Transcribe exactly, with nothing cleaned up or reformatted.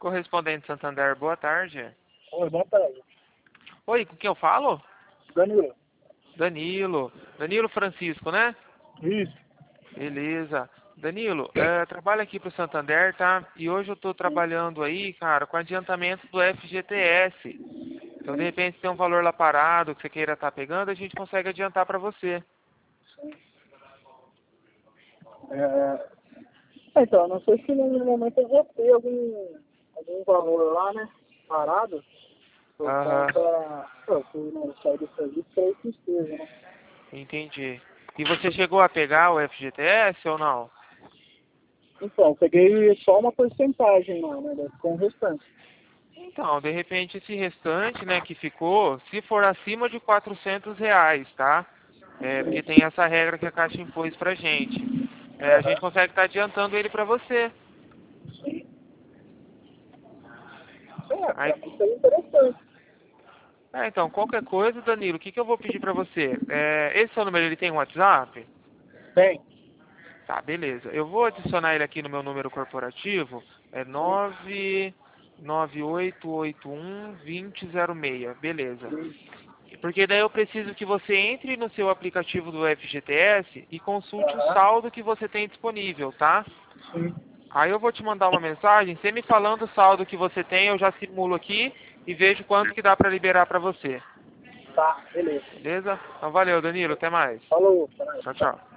Correspondente Santander, boa tarde. Oi, boa tarde. Oi, com quem eu falo? Danilo. Danilo. Danilo Francisco, né? Isso. Beleza. Danilo, é, trabalho aqui pro Santander, tá? E hoje eu tô trabalhando aí, cara, com adiantamento do F G T S. Então, de repente, se tem um valor lá parado que você queira estar pegando, a gente consegue adiantar pra você. É... Então, não sei se no momento eu vou ter algum, algum valor lá, né? Parado. Por Aham, conta. Pô, fui no sair do serviço para ir esteja, né? entendi. E você chegou a pegar o F G T S ou não? Então, eu peguei só uma porcentagem lá, né? Com o restante. Então, de repente, esse restante, né, que ficou, se for acima de quatrocentos reais, tá? É, porque tem essa regra que a Caixa impôs pra gente. É, a gente Aham. consegue estar adiantando ele pra você. Sim. É, Aí, pra mim seria interessante. é, então, qualquer coisa, Danilo, o que, que eu vou pedir pra você? É, esse seu número, ele tem um WhatsApp? Tem. Tá, beleza. Eu vou adicionar ele aqui no meu número corporativo. É nove nove oito oito um dois zero seis. Beleza. Porque daí eu preciso que você entre no seu aplicativo do F G T S e consulte o Aham. saldo que você tem disponível, tá? Sim. Aí eu vou te mandar uma mensagem, você me falando o saldo que você tem, eu já simulo aqui e vejo quanto que dá pra liberar pra você. Tá, beleza. Beleza? Então valeu, Danilo, até mais. Falou, até mais. Tchau, tchau.